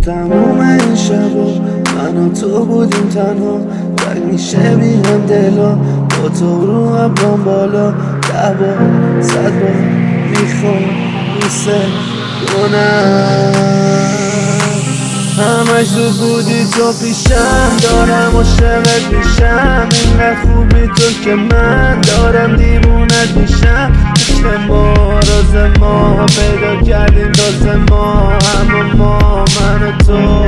تموم این شبا من و تو بودیم تنها، تنگ میشه بیرم دلا با تو رو ابرام بالا. 10 بار 100 بار میخوام دوست کنم، همش زود بودی تو پیشم، دارم عاشقت میشم. اینقدر خوبی تو که من دارم دیوونت میشم. عشق ما راز ما پیدا کردیم تازه ما، همه ما من و تو.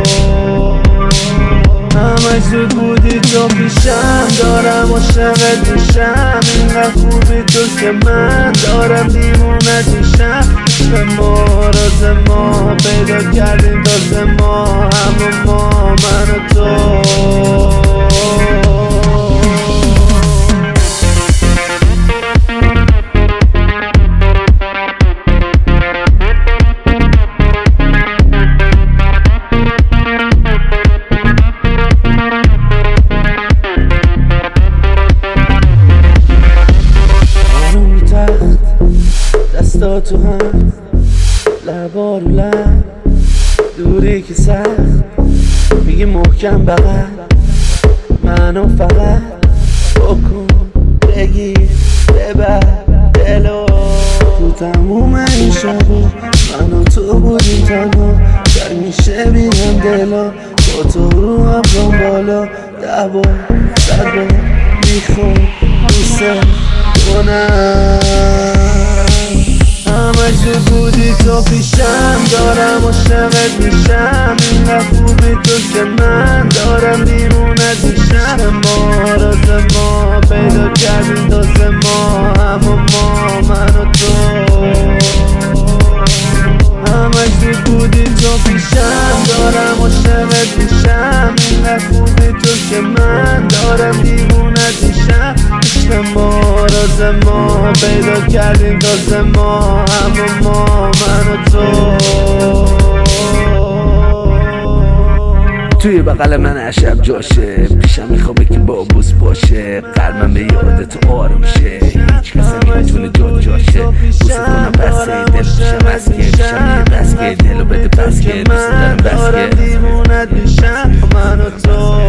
همش زود بودی تو پیشم، دارم عاشقت میشم. اینقدر خوبی تو که من دارم دیوونت میشم. عشق ما راز ما پیدا کردیم تازه ما، همه ما من و تو. دستا تو هم لبا رو لب، دوری که سخت میگی محکم بغل منو فقط بکن بگیر ببر دلو. تو تموم این شبا من و تو بودیم تنها، تنگ میشه بیرم دلا با تو رو ابرام بالا. 10 بار 100 بار میخوام دوست کنم، همش زود بودی تو پیشم، دارم عاشقت میشم. اینقدر خوبی تو که من دارم دیوونت میشم. ما راز ما پیدا کردیم تازه ما، همه ما من و تو. همش زود بودی تو پیشم، دارم عاشقت میشم. اینقدر خوبی تو که من دارم دیوونت میشم. عشق ما راز ما پیدا کردیم تازه ما، همه ما من و تو. توی بغل من عشب جاشه، پیشم میخوابه که بابوس باشه. قلبم به یادت آروم شه، هیچ کسی نمیتونه جاشه. بوست کنم بسه دل پیشم از که پیشم یه بس که دلو بده بس که دوست دارم بس که دیوونت میشم من و تو.